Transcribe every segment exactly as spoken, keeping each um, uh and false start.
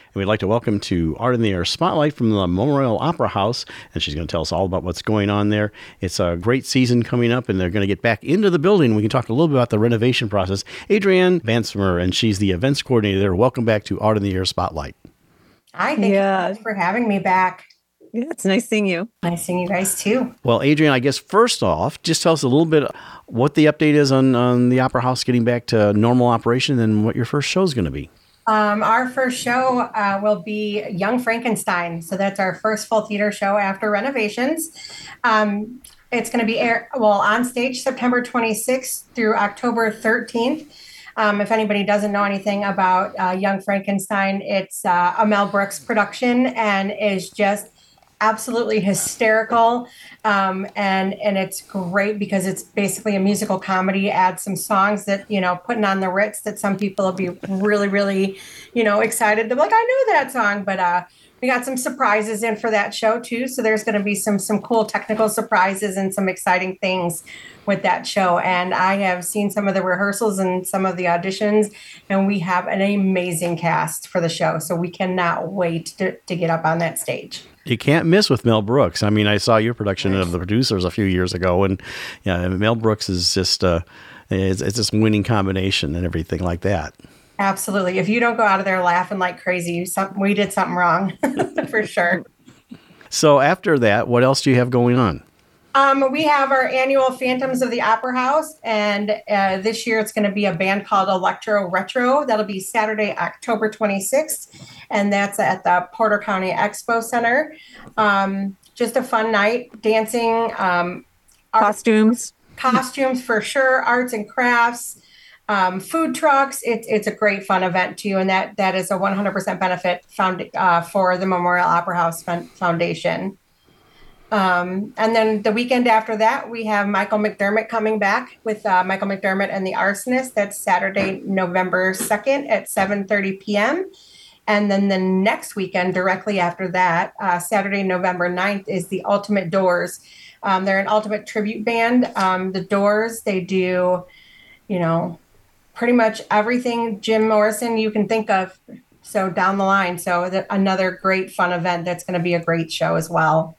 And we'd like to welcome to Art in the Air Spotlight from the Memorial Opera House. And she's going to tell us all about what's going on there. It's a great season coming up, and they're going to get back into the building. We can talk a little bit about the renovation process. Adrienne Bansmer, and she's the events coordinator there. Welcome back to Art in the Air Spotlight. Hi, thank yeah. you so much for having me back. Yeah, it's nice seeing you. Nice seeing you guys too. Well, Adrienne, I guess first off, just tell us a little bit what the update is on, on the Opera House getting back to normal operation and what your first show is going to be. Um, our first show uh, will be Young Frankenstein. So that's our first full theater show after renovations. Um, it's going to be air, well on stage September twenty-sixth through October thirteenth. Um, if anybody doesn't know anything about uh, Young Frankenstein, it's uh, a Mel Brooks production and is just absolutely hysterical. Um, and, and it's great because it's basically a musical comedy, adds some songs that, you know, putting on the Ritz that some people will be really, really, you know, excited. They're like, I knew that song, but uh, we got some surprises in for that show too. So there's going to be some, some cool technical surprises and some exciting things with that show. And I have seen some of the rehearsals and some of the auditions, and we have an amazing cast for the show. So we cannot wait to, to get up on that stage. You can't miss with Mel Brooks. I mean, I saw your production of The Producers a few years ago, and yeah, Mel Brooks is just uh, it's, it's this winning combination and everything like that. Absolutely. If you don't go out of there laughing like crazy, some, we did something wrong for sure. So after that, what else do you have going on? Um, we have our annual Phantoms of the Opera House, and uh, this year it's going to be a band called Electro Retro. That'll be Saturday, October twenty-sixth, and that's at the Porter County Expo Center. Um, just a fun night, dancing. Um, costumes. Art, costumes for sure, arts and crafts, um, food trucks. It's it's a great fun event too, and that that is a one hundred percent benefit found uh, for the Memorial Opera House Foundation. Um, and then the weekend after that, we have Michael McDermott coming back with uh, Michael McDermott and the Arsonist. That's Saturday, November second at seven thirty p.m. And then the next weekend, directly after that, uh, Saturday, November ninth, is the Ultimate Doors. Um, they're an ultimate tribute band. Um, the Doors, they do, you know, pretty much everything Jim Morrison you can think of. So down the line. So that, another great fun event that's going to be a great show as well.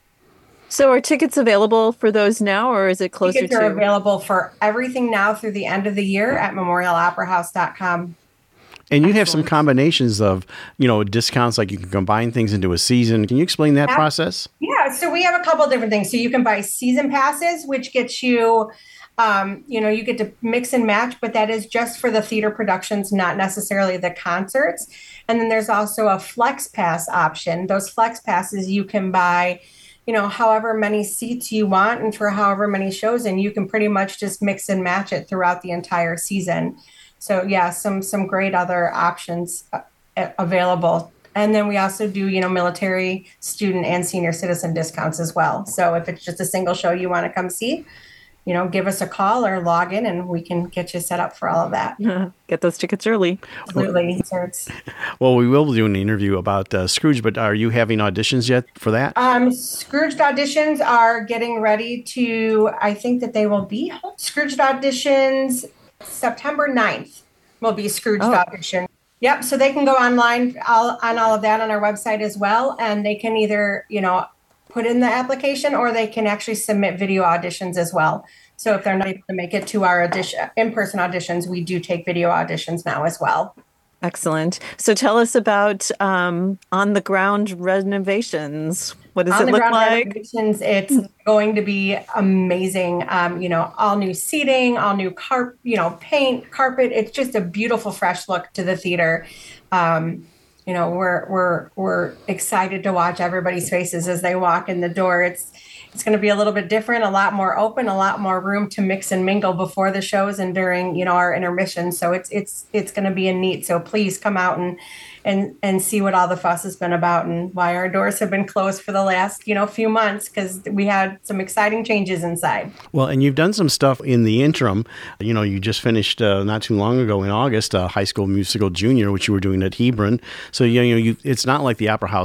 So are tickets available for those now, or is it closer tickets to? Tickets are available for everything now through the end of the year at memorial opera house dot com. And you have some combinations of, you know, discounts, like you can combine things into a season. Can you explain that yeah. process? Yeah, so we have a couple of different things. So you can buy season passes, which gets you, um, you know, you get to mix and match, but that is just for the theater productions, not necessarily the concerts. And then there's also a flex pass option. Those flex passes you can buy, you know, however many seats you want and for however many shows, and you can pretty much just mix and match it throughout the entire season. So yeah, some some great other options uh, available. And then we also do, you know, military, student, and senior citizen discounts as well. So if it's just a single show you want to come see, you know, give us a call or log in and we can get you set up for all of that. Get those tickets early. Absolutely. Well, we will do an interview about uh, Scrooge, but are you having auditions yet for that? Um, Scrooge auditions are getting ready to, I think that they will be Scrooge auditions September ninth will be Scrooge oh. audition. Yep. So they can go online all, on all of that on our website as well. And they can either, you know, put in the application or they can actually submit video auditions as well. So if they're not able to make it to our audition, in-person auditions, we do take video auditions now as well. Excellent. So tell us about um, on-the-ground renovations. What does it look like? Renovations, it's going to be amazing. Um, you know, all new seating, all new carp, you know, paint, carpet. It's just a beautiful, fresh look to the theater. Um, you know, we're we're we're excited to watch everybody's faces as they walk in the door. It's it's going to be a little bit different, a lot more open, a lot more room to mix and mingle before the shows and during, you know, our intermission. So it's it's it's going to be a neat. So please come out and and and see what all the fuss has been about and why our doors have been closed for the last, you know, few months, because we had some exciting changes inside. Well, and you've done some stuff in the interim. You know, you just finished uh, not too long ago in August, uh, High School Musical Junior, which you were doing at Hebron. So, you know, you, it's not like the Opera House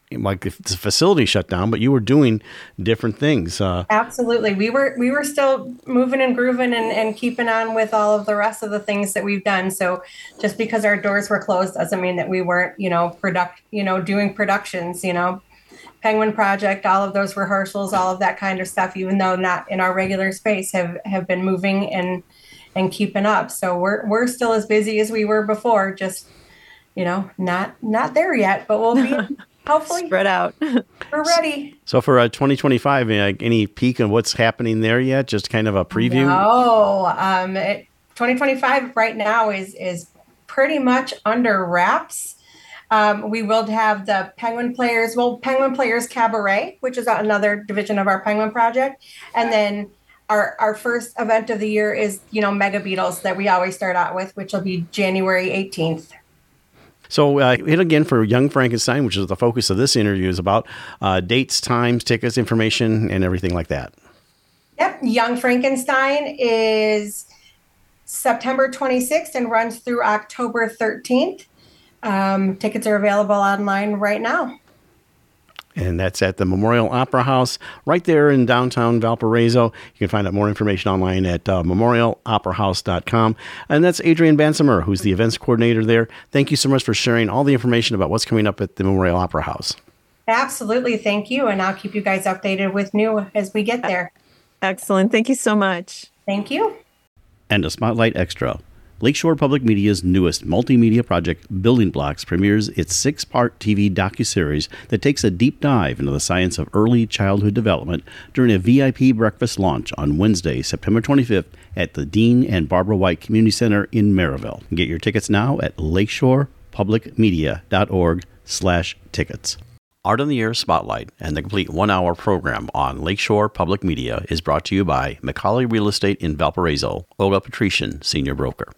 like the facility shut down, but you were doing different things. Uh, Absolutely. We were we were still moving and grooving and, and keeping on with all of the rest of the things that we've done. So just because our doors were closed doesn't mean that we weren't, you know, product, you know, doing productions, you know, Penguin Project, all of those rehearsals, all of that kind of stuff, even though not in our regular space, have, have been moving and and keeping up. So we're we're still as busy as we were before, just, you know, not not there yet, but we'll be hopefully spread out. We're ready. So for uh, twenty twenty-five, uh, any peek on what's happening there yet? Just kind of a preview? No, um, it, twenty twenty-five right now is is pretty much under wraps. Um, we will have the Penguin Players, well, Penguin Players Cabaret, which is another division of our Penguin Project. And then our, our first event of the year is, you know, Mega Beatles that we always start out with, which will be January eighteenth. So uh, hit again for Young Frankenstein, which is the focus of this interview, is about uh, dates, times, tickets, information, and everything like that. Yep. Young Frankenstein is September twenty-sixth and runs through October thirteenth. Um, tickets are available online right now. And that's at the Memorial Opera House right there in downtown Valparaiso. You can find out more information online at uh, memorial opera house dot com. And that's Adrienne Bansimer, who's the events coordinator there. Thank you so much for sharing all the information about what's coming up at the Memorial Opera House. Absolutely. Thank you. And I'll keep you guys updated with new as we get there. Excellent. Thank you so much. Thank you. And a Spotlight Extra. Lakeshore Public Media's newest multimedia project, Building Blocks, premieres its six-part T V docuseries that takes a deep dive into the science of early childhood development during a V I P breakfast launch on Wednesday, September twenty-fifth at the Dean and Barbara White Community Center in Maryville. Get your tickets now at lakeshore public media dot org slash tickets. Art on the Air Spotlight and the complete one-hour program on Lakeshore Public Media is brought to you by McCauley Real Estate in Valparaiso, Olga Patrician, Senior Broker.